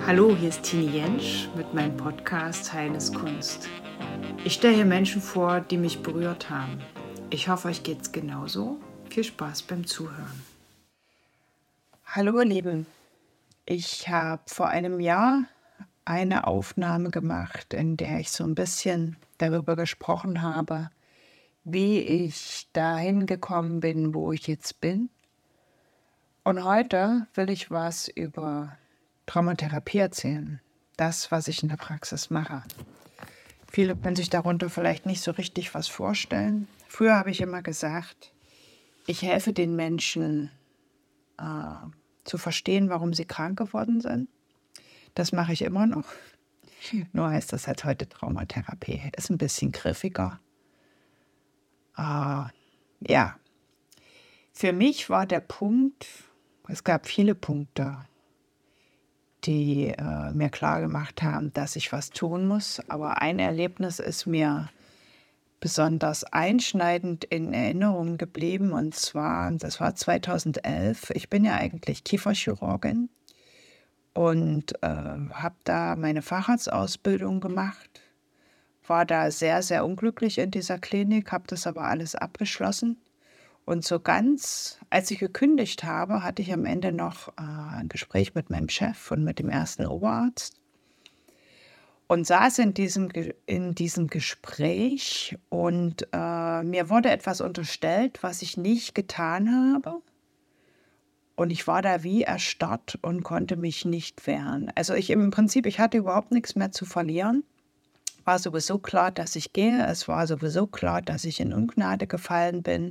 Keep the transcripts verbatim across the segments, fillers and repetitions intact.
Hallo, hier ist Tini Jentsch mit meinem Podcast Heilnis Kunst. Ich stelle hier Menschen vor, die mich berührt haben. Ich hoffe, euch geht's genauso. Viel Spaß beim Zuhören. Hallo ihr Lieben, ich habe vor einem Jahr eine Aufnahme gemacht, in der ich so ein bisschen darüber gesprochen habe, wie ich dahin gekommen bin, wo ich jetzt bin. Und heute will ich was über Traumatherapie erzählen. Das, was ich in der Praxis mache. Viele können sich darunter vielleicht nicht so richtig was vorstellen. Früher habe ich immer gesagt, ich helfe den Menschen äh, zu verstehen, warum sie krank geworden sind. Das mache ich immer noch. Nur heißt das halt heute Traumatherapie. Ist ein bisschen griffiger. Äh, ja, für mich war der Punkt, es gab viele Punkte, die äh, mir klar gemacht haben, dass ich was tun muss. Aber ein Erlebnis ist mir besonders einschneidend in Erinnerung geblieben. Und zwar, das war zweitausendelf. Ich bin ja eigentlich Kieferchirurgin und äh, habe da meine Facharztausbildung gemacht. War da sehr, sehr unglücklich in dieser Klinik, habe das aber alles abgeschlossen. Und so ganz, als ich gekündigt habe, hatte ich am Ende noch äh, ein Gespräch mit meinem Chef und mit dem ersten Oberarzt und saß in diesem, in diesem Gespräch und äh, mir wurde etwas unterstellt, was ich nicht getan habe. Und ich war da wie erstarrt und konnte mich nicht wehren. Also ich im Prinzip, ich hatte überhaupt nichts mehr zu verlieren. War sowieso klar, dass ich gehe. Es war sowieso klar, dass ich in Ungnade gefallen bin.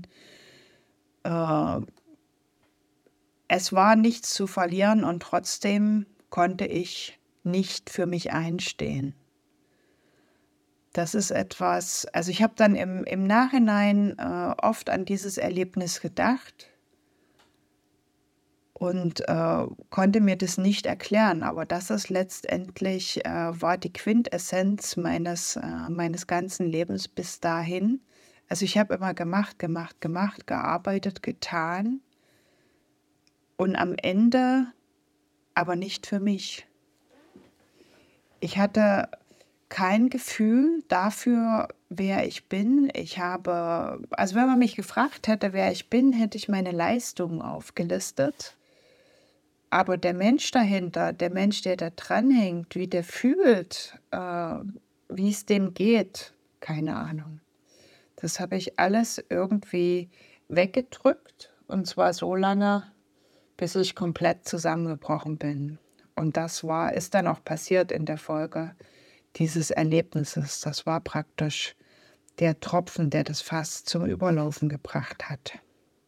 Es war nichts zu verlieren und trotzdem konnte ich nicht für mich einstehen. Das ist etwas, also ich habe dann im, im Nachhinein äh, oft an dieses Erlebnis gedacht und äh, konnte mir das nicht erklären, aber das ist letztendlich, äh, war die Quintessenz meines, äh, meines ganzen Lebens bis dahin. Also ich habe immer gemacht, gemacht, gemacht, gearbeitet, getan. Und am Ende aber nicht für mich. Ich hatte kein Gefühl dafür, wer ich bin. Ich habe, also wenn man mich gefragt hätte, wer ich bin, hätte ich meine Leistungen aufgelistet. Aber der Mensch dahinter, der Mensch, der da dranhängt, wie der fühlt, äh, wie es dem geht, keine Ahnung. Das habe ich alles irgendwie weggedrückt und zwar so lange, bis ich komplett zusammengebrochen bin. Und das war, ist dann auch passiert in der Folge dieses Erlebnisses. Das war praktisch der Tropfen, der das Fass zum Überlaufen gebracht hat.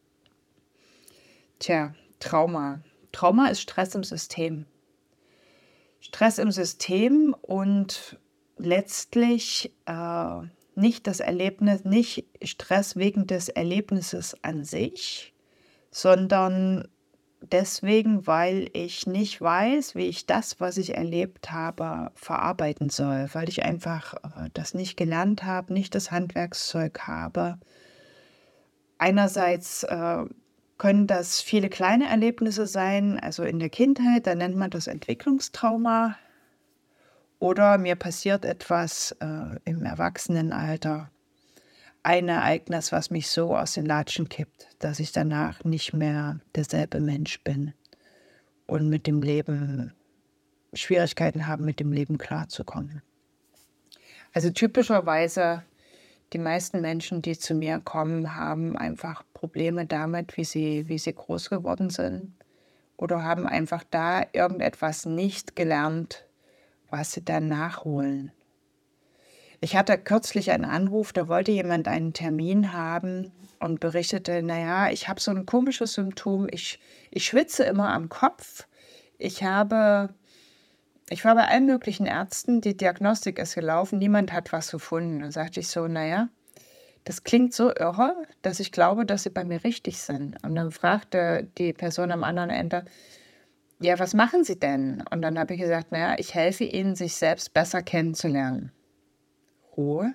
Tja, Trauma. Trauma ist Stress im System. Stress im System und letztlich äh, nicht das Erlebnis, nicht Stress wegen des Erlebnisses an sich, sondern deswegen, weil ich nicht weiß, wie ich das, was ich erlebt habe, verarbeiten soll, weil ich einfach äh, das nicht gelernt habe, nicht das Handwerkszeug habe. Einerseits äh, können das viele kleine Erlebnisse sein, also in der Kindheit, da nennt man das Entwicklungstrauma. Oder mir passiert etwas äh, im Erwachsenenalter, ein Ereignis, was mich so aus den Latschen kippt, dass ich danach nicht mehr derselbe Mensch bin und mit dem Leben Schwierigkeiten habe, mit dem Leben klarzukommen. Also typischerweise die meisten Menschen, die zu mir kommen, haben einfach Probleme damit, wie sie, wie sie groß geworden sind oder haben einfach da irgendetwas nicht gelernt, was sie dann nachholen. Ich hatte kürzlich einen Anruf, da wollte jemand einen Termin haben und berichtete, naja, ich habe so ein komisches Symptom, ich, ich schwitze immer am Kopf. Ich habe, ich war bei allen möglichen Ärzten, die Diagnostik ist gelaufen, niemand hat was gefunden. Dann sagte ich so, naja, das klingt so irre, dass ich glaube, dass sie bei mir richtig sind. Und dann fragte die Person am anderen Ende, ja, was machen Sie denn? Und dann habe ich gesagt, naja, ich helfe Ihnen, sich selbst besser kennenzulernen. Ruhe.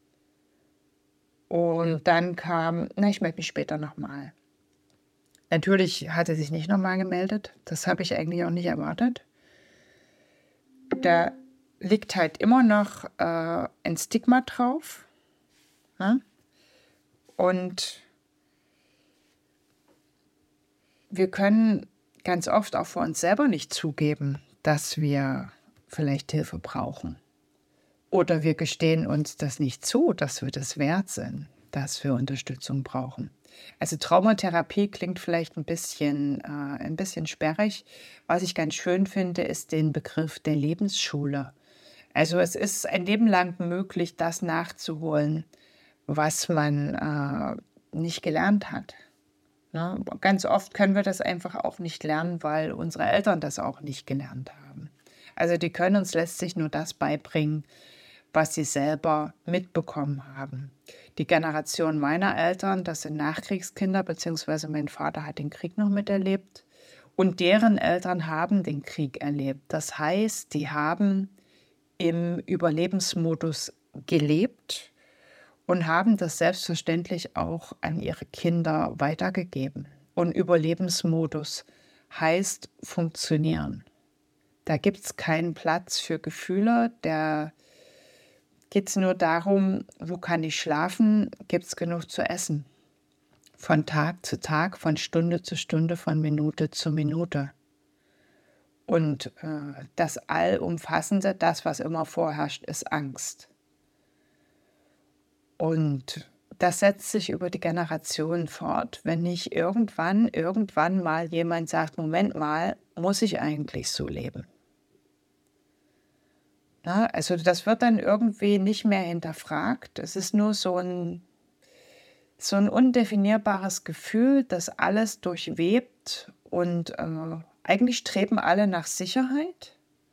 Und dann kam, na, ich melde mich später nochmal. Natürlich hat er sich nicht nochmal gemeldet. Das habe ich eigentlich auch nicht erwartet. da liegt halt immer noch äh, ein Stigma drauf. Ne? Und wir können ganz oft auch vor uns selber nicht zugeben, dass wir vielleicht Hilfe brauchen. Oder wir gestehen uns das nicht zu, dass wir das wert sind, dass wir Unterstützung brauchen. Also Traumatherapie klingt vielleicht ein bisschen, äh, ein bisschen sperrig. Was ich ganz schön finde, ist den Begriff der Lebensschule. Also es ist ein Leben lang möglich, das nachzuholen, was man äh, nicht gelernt hat. Ne? Ganz oft können wir das einfach auch nicht lernen, weil unsere Eltern das auch nicht gelernt haben. Also die können uns letztlich nur das beibringen, was sie selber mitbekommen haben. Die Generation meiner Eltern, das sind Nachkriegskinder, beziehungsweise mein Vater hat den Krieg noch miterlebt und deren Eltern haben den Krieg erlebt. Das heißt, die haben im Überlebensmodus gelebt und haben das selbstverständlich auch an ihre Kinder weitergegeben. Und Überlebensmodus heißt funktionieren. Da gibt es keinen Platz für Gefühle, da geht es nur darum, wo kann ich schlafen, gibt es genug zu essen. Von Tag zu Tag, von Stunde zu Stunde, von Minute zu Minute. Und äh, das Allumfassende, das, was immer vorherrscht, ist Angst. Und das setzt sich über die Generationen fort. Wenn nicht irgendwann, irgendwann mal jemand sagt, Moment mal, muss ich eigentlich so leben? Na, also das wird dann irgendwie nicht mehr hinterfragt. Es ist nur so ein, so ein undefinierbares Gefühl, das alles durchwebt. Und äh, eigentlich streben alle nach Sicherheit.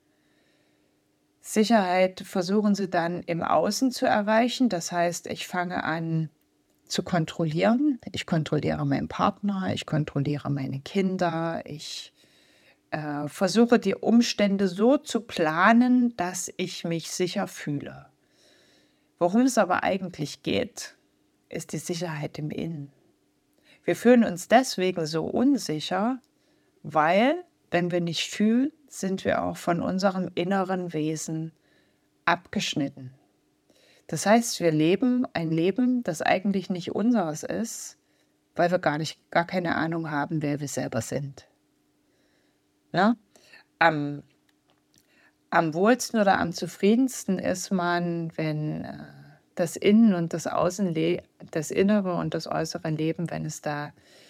Sicherheit versuchen sie dann im Außen zu erreichen. Das heißt, ich fange an zu kontrollieren. Ich kontrolliere meinen Partner, ich kontrolliere meine Kinder, ich äh, versuche die Umstände so zu planen, dass ich mich sicher fühle. Worum es aber eigentlich geht, ist die Sicherheit im Innen. Wir fühlen uns deswegen so unsicher, weil, wenn wir nicht fühlen, sind wir auch von unserem inneren Wesen abgeschnitten. Das heißt, wir leben ein Leben, das eigentlich nicht unseres ist, weil wir gar nicht, gar keine Ahnung haben, wer wir selber sind. Ja? Am, am wohlsten oder am zufriedensten ist man, wenn äh, das Innen und das Außen, das Innere und das äußere Leben, wenn es da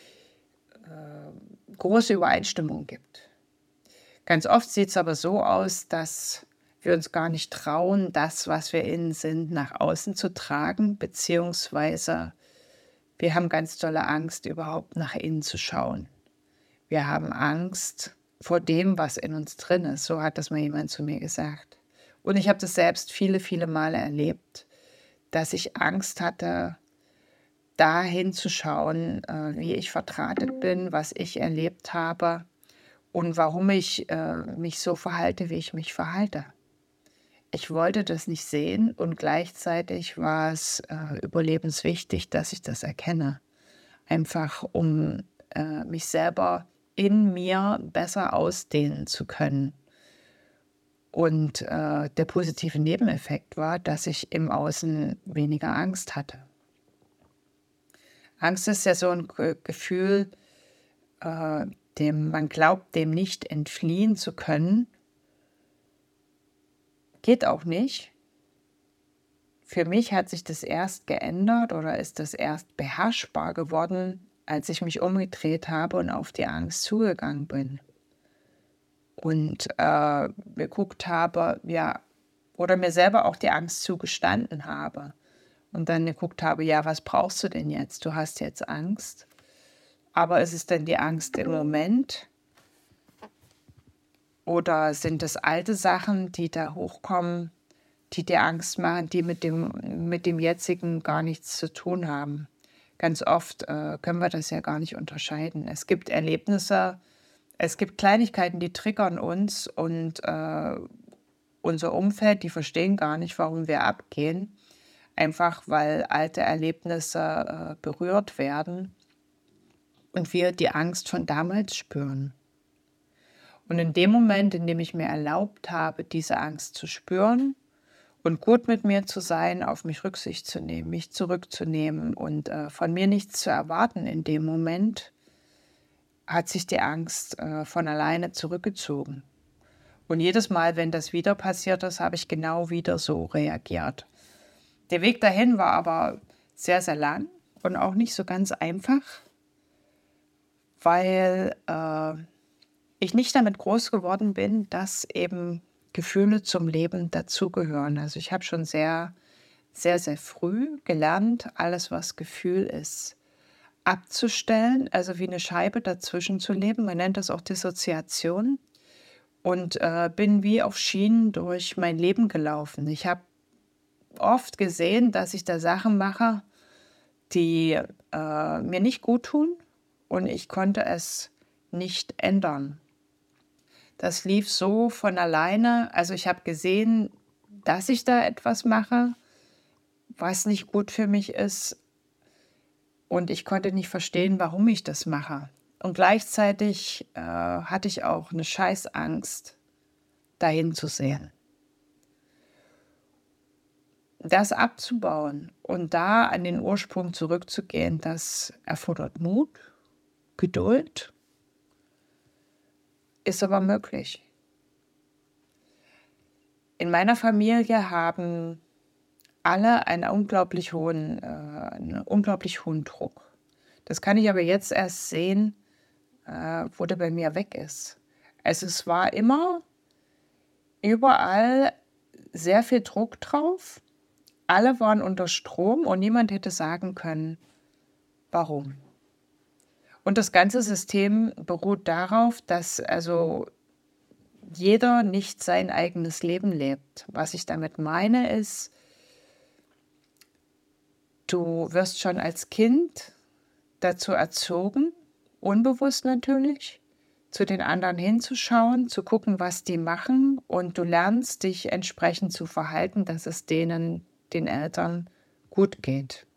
äh, große Übereinstimmung gibt. Ganz oft sieht es aber so aus, dass wir uns gar nicht trauen, das, was wir innen sind, nach außen zu tragen, beziehungsweise wir haben ganz tolle Angst, überhaupt nach innen zu schauen. Wir haben Angst vor dem, was in uns drin ist. So hat das mal jemand zu mir gesagt. Und ich habe das selbst viele, viele Male erlebt, dass ich Angst hatte, da hinzuschauen, wie ich verdrahtet bin, was ich erlebt habe und warum ich äh, mich so verhalte, wie ich mich verhalte. Ich wollte das nicht sehen und gleichzeitig war es äh, überlebenswichtig, dass ich das erkenne. Einfach um äh, mich selber in mir besser ausdehnen zu können. Und äh, der positive Nebeneffekt war, dass ich im Außen weniger Angst hatte. Angst ist ja so ein Gefühl, äh, dem man glaubt, dem nicht entfliehen zu können. Geht auch nicht. Für mich hat sich das erst geändert oder ist das erst beherrschbar geworden, als ich mich umgedreht habe und auf die Angst zugegangen bin. Und äh, geguckt habe, ja, oder mir selber auch die Angst zugestanden habe. Und dann geguckt habe, ja, was brauchst du denn jetzt? Du hast jetzt Angst. Aber ist es denn die Angst im Moment? Oder sind es alte Sachen, die da hochkommen, die dir Angst machen, die mit dem, mit dem jetzigen gar nichts zu tun haben? Ganz oft äh, können wir das ja gar nicht unterscheiden. Es gibt Erlebnisse, es gibt Kleinigkeiten, die triggern uns und äh, unser Umfeld, die verstehen gar nicht, warum wir abgehen. Einfach weil alte Erlebnisse äh, berührt werden und wir die Angst von damals spüren. Und in dem Moment, in dem ich mir erlaubt habe, diese Angst zu spüren und gut mit mir zu sein, auf mich Rücksicht zu nehmen, mich zurückzunehmen und äh, von mir nichts zu erwarten in dem Moment, hat sich die Angst äh, von alleine zurückgezogen. Und jedes Mal, wenn das wieder passiert ist, habe ich genau wieder so reagiert. Der Weg dahin war aber sehr, sehr lang und auch nicht so ganz einfach, weil äh, ich nicht damit groß geworden bin, dass eben Gefühle zum Leben dazugehören. Also ich habe schon sehr, sehr, sehr früh gelernt, alles, was Gefühl ist, abzustellen, also wie eine Scheibe dazwischen zu leben. Man nennt das auch Dissoziation. Und äh, bin wie auf Schienen durch mein Leben gelaufen. Ich habe oft gesehen, dass ich da Sachen mache, die äh, mir nicht gut tun und ich konnte es nicht ändern. Das lief so von alleine. Also ich habe gesehen, dass ich da etwas mache, was nicht gut für mich ist und ich konnte nicht verstehen, warum ich das mache. Und gleichzeitig äh, hatte ich auch eine Scheißangst, dahin zu sehen. Das abzubauen und da an den Ursprung zurückzugehen, das erfordert Mut, Geduld, ist aber möglich. In meiner Familie haben alle einen unglaublich hohen, äh, einen unglaublich hohen Druck. Das kann ich aber jetzt erst sehen, äh, wo der bei mir weg ist. Also es war immer überall sehr viel Druck drauf. Alle waren unter Strom und niemand hätte sagen können, warum. Und das ganze System beruht darauf, dass also jeder nicht sein eigenes Leben lebt. Was ich damit meine ist, du wirst schon als Kind dazu erzogen, unbewusst natürlich, zu den anderen hinzuschauen, zu gucken, was die machen und du lernst dich entsprechend zu verhalten, dass es denen, den Eltern, gut geht.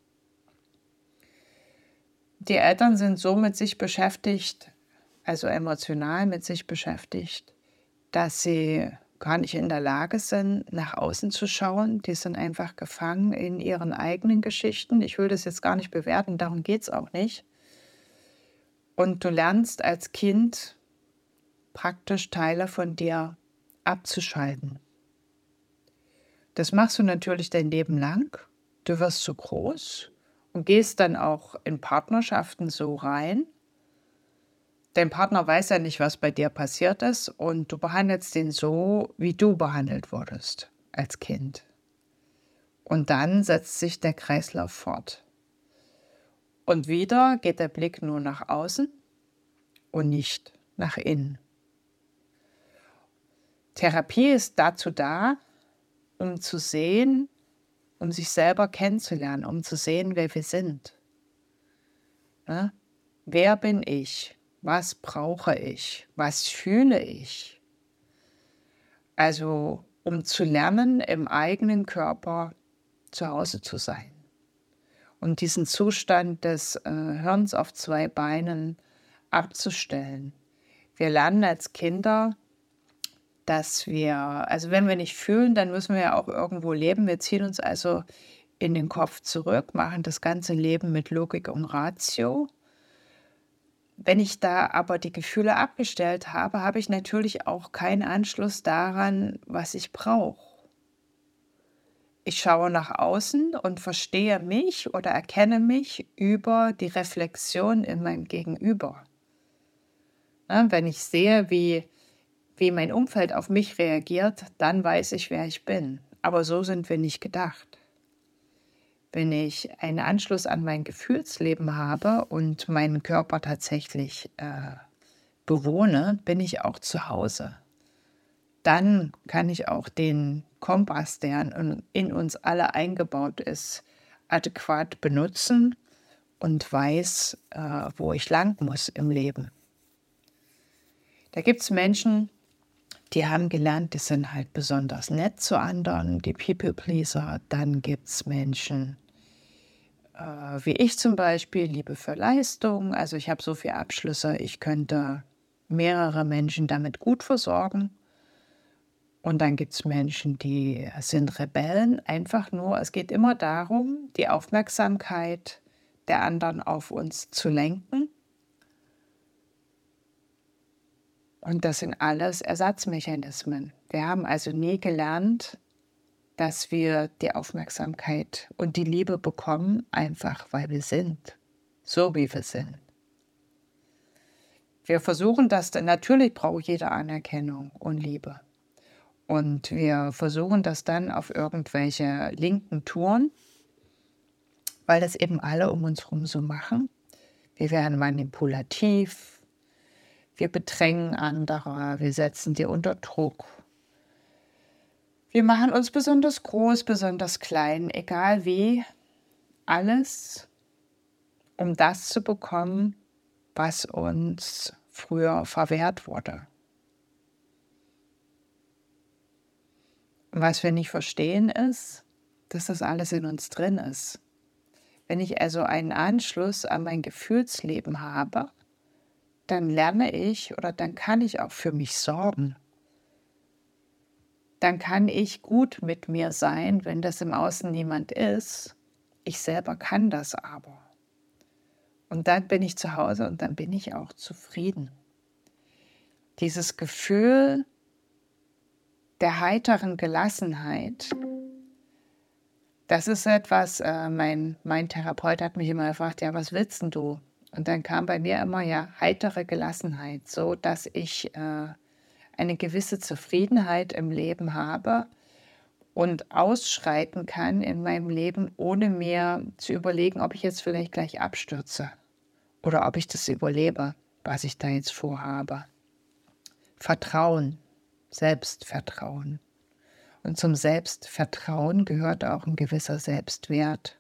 Die Eltern sind so mit sich beschäftigt, also emotional mit sich beschäftigt, dass sie gar nicht in der Lage sind, nach außen zu schauen. Die sind einfach gefangen in ihren eigenen Geschichten. Ich will das jetzt gar nicht bewerten, darum geht es auch nicht. Und du lernst als Kind praktisch Teile von dir abzuschalten. Das machst du natürlich dein Leben lang. Du wirst so groß und gehst dann auch in Partnerschaften so rein. Dein Partner weiß ja nicht, was bei dir passiert ist und du behandelst ihn so, wie du behandelt wurdest als Kind. Und dann setzt sich der Kreislauf fort. Und wieder geht der Blick nur nach außen und nicht nach innen. Therapie ist dazu da, um zu sehen, um sich selber kennenzulernen, um zu sehen, wer wir sind. Ja? Wer bin ich? Was brauche ich? Was fühle ich? Also, um zu lernen, im eigenen Körper zu Hause zu sein. Und diesen Zustand des äh, Hirns auf zwei Beinen abzustellen. Wir lernen als Kinder, dass wir, also wenn wir nicht fühlen, dann müssen wir ja auch irgendwo leben. Wir ziehen uns also in den Kopf zurück, machen das ganze Leben mit Logik und Ratio. Wenn ich da aber die Gefühle abgestellt habe, habe ich natürlich auch keinen Anschluss daran, was ich brauche. Ich schaue nach außen und verstehe mich oder erkenne mich über die Reflexion in meinem Gegenüber. Ja, wenn ich sehe, wie, wie mein Umfeld auf mich reagiert, dann weiß ich, wer ich bin. Aber so sind wir nicht gedacht. Wenn ich einen Anschluss an mein Gefühlsleben habe und meinen Körper tatsächlich äh, bewohne, bin ich auch zu Hause. Dann kann ich auch den Kompass, der in uns alle eingebaut ist, adäquat benutzen und weiß, äh, wo ich lang muss im Leben. Da gibt es Menschen, die haben gelernt, die sind halt besonders nett zu anderen, die People-Pleaser. Dann gibt es Menschen, äh, wie ich zum Beispiel, Liebe für Leistung. Also ich habe so viele Abschlüsse, ich könnte mehrere Menschen damit gut versorgen. Und dann gibt es Menschen, die sind Rebellen. Einfach nur, es geht immer darum, die Aufmerksamkeit der anderen auf uns zu lenken. Und das sind alles Ersatzmechanismen. Wir haben also nie gelernt, dass wir die Aufmerksamkeit und die Liebe bekommen, einfach weil wir sind, so wie wir sind. Wir versuchen das, natürlich braucht jeder Anerkennung und Liebe. Und wir versuchen das dann auf irgendwelche linken Touren, weil das eben alle um uns herum so machen. Wir werden manipulativ, wir bedrängen andere, wir setzen die unter Druck. Wir machen uns besonders groß, besonders klein, egal wie, alles, um das zu bekommen, was uns früher verwehrt wurde. Und was wir nicht verstehen ist, dass das alles in uns drin ist. Wenn ich also einen Anschluss an mein Gefühlsleben habe, dann lerne ich oder dann kann ich auch für mich sorgen. Dann kann ich gut mit mir sein, wenn das im Außen niemand ist. Ich selber kann das aber. Und dann bin ich zu Hause und dann bin ich auch zufrieden. Dieses Gefühl der heiteren Gelassenheit, das ist etwas, äh, mein, mein Therapeut hat mich immer gefragt, ja, was willst denn du? Und dann kam bei mir immer, ja, heitere Gelassenheit, so dass ich äh, eine gewisse Zufriedenheit im Leben habe und ausschreiten kann in meinem Leben, ohne mir zu überlegen, ob ich jetzt vielleicht gleich abstürze oder ob ich das überlebe, was ich da jetzt vorhabe. Vertrauen, Selbstvertrauen. Und zum Selbstvertrauen gehört auch ein gewisser Selbstwert.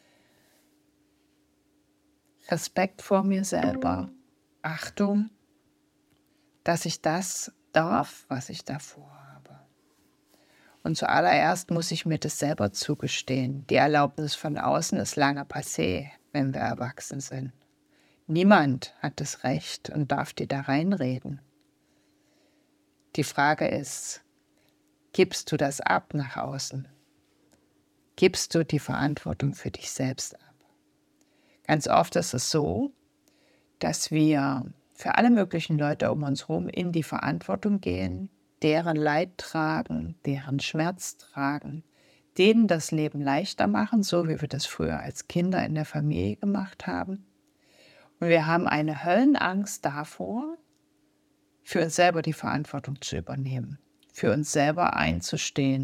Respekt vor mir selber, Achtung, dass ich das darf, was ich davor habe. Und zuallererst muss ich mir das selber zugestehen. Die Erlaubnis von außen ist lange passé, wenn wir erwachsen sind. Niemand hat das Recht und darf dir da reinreden. Die Frage ist, gibst du das ab nach außen? Gibst du die Verantwortung für dich selbst ab? Ganz oft ist es so, dass wir für alle möglichen Leute um uns herum in die Verantwortung gehen, deren Leid tragen, deren Schmerz tragen, denen das Leben leichter machen, so wie wir das früher als Kinder in der Familie gemacht haben. Und wir haben eine Höllenangst davor, für uns selber die Verantwortung zu übernehmen, für uns selber einzustehen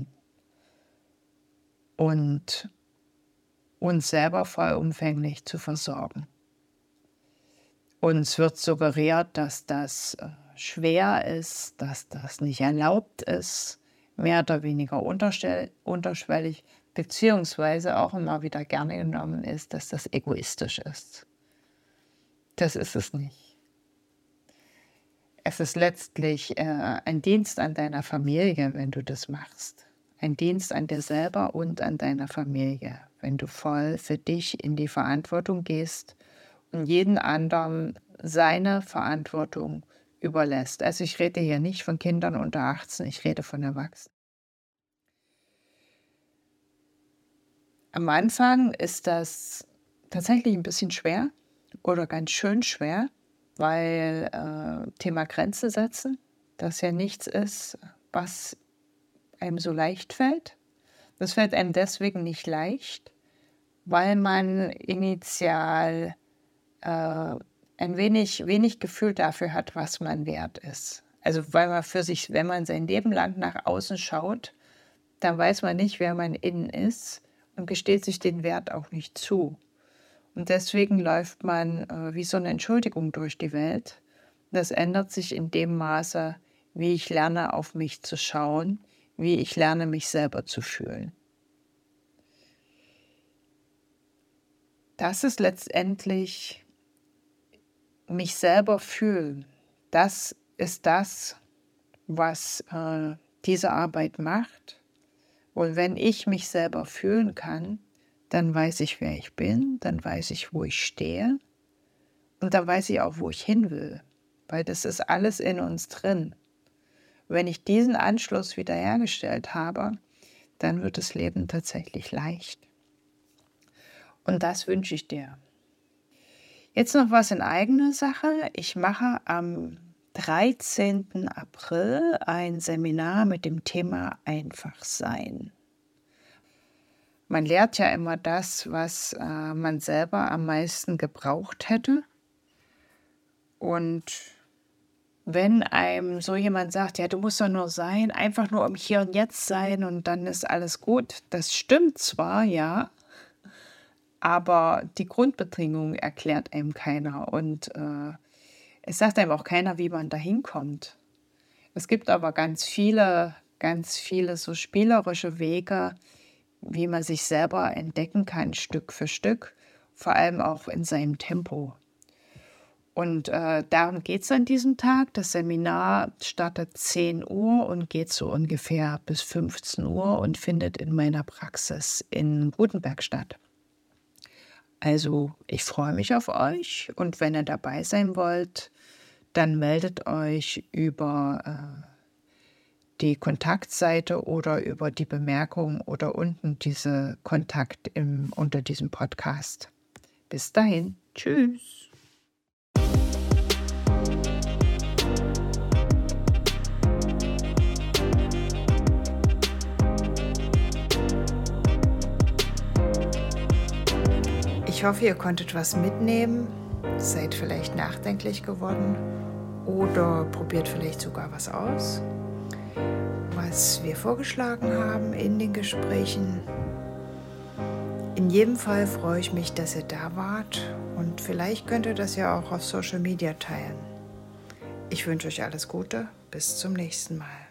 und uns selber vollumfänglich zu versorgen. Uns wird suggeriert, dass das äh, schwer ist, dass das nicht erlaubt ist, mehr oder weniger unterschwellig, beziehungsweise auch immer wieder gerne genommen ist, dass das egoistisch ist. Das ist es nicht. Es ist letztlich äh, ein Dienst an deiner Familie, wenn du das machst. Ein Dienst an dir selber und an deiner Familie, wenn du voll für dich in die Verantwortung gehst und jeden anderen seine Verantwortung überlässt. Also ich rede hier nicht von Kindern unter achtzehn, ich rede von Erwachsenen. Am Anfang ist das tatsächlich ein bisschen schwer oder ganz schön schwer, weil äh, Thema Grenze setzen, das ja nichts ist, was einem so leicht fällt. Das fällt einem deswegen nicht leicht, weil man initial äh, ein wenig, wenig Gefühl dafür hat, was man wert ist. Also weil man für sich, wenn man sein Leben lang nach außen schaut, dann weiß man nicht, wer man innen ist und gesteht sich den Wert auch nicht zu. Und deswegen läuft man äh, wie so eine Entschuldigung durch die Welt. Das ändert sich in dem Maße, wie ich lerne, auf mich zu schauen, wie ich lerne, mich selber zu fühlen. Das ist letztendlich mich selber fühlen. Das ist das, was äh, diese Arbeit macht. Und wenn ich mich selber fühlen kann, dann weiß ich, wer ich bin, dann weiß ich, wo ich stehe und dann weiß ich auch, wo ich hin will. weil das ist alles in uns drin. Wenn ich diesen Anschluss wiederhergestellt habe, dann wird das Leben tatsächlich leicht. Und das wünsche ich dir. Jetzt noch was in eigener Sache. Ich mache am dreizehnten April ein Seminar mit dem Thema Einfachsein. Man lehrt ja immer das, was äh, man selber am meisten gebraucht hätte. Und wenn einem so jemand sagt, ja, du musst doch nur sein, einfach nur im Hier und Jetzt sein und dann ist alles gut, das stimmt zwar, ja, aber die Grundbedingungen erklärt einem keiner und äh, es sagt einem auch keiner, wie man da hinkommt. Es gibt aber ganz viele, ganz viele so spielerische Wege, wie man sich selber entdecken kann, Stück für Stück, vor allem auch in seinem Tempo. Und äh, darum geht es an diesem Tag. Das Seminar startet zehn Uhr und geht so ungefähr bis fünfzehn Uhr und findet in meiner Praxis in Gutenberg statt. Also ich freue mich auf euch und wenn ihr dabei sein wollt, dann meldet euch über äh, die Kontaktseite oder über die Bemerkung oder unten diese Kontakt im, unter diesem Podcast. Bis dahin, tschüss. Ich hoffe, ihr konntet was mitnehmen, seid vielleicht nachdenklich geworden oder probiert vielleicht sogar was aus, was wir vorgeschlagen haben in den Gesprächen. In jedem Fall freue ich mich, dass ihr da wart und vielleicht könnt ihr das ja auch auf Social Media teilen. Ich wünsche euch alles Gute, bis zum nächsten Mal.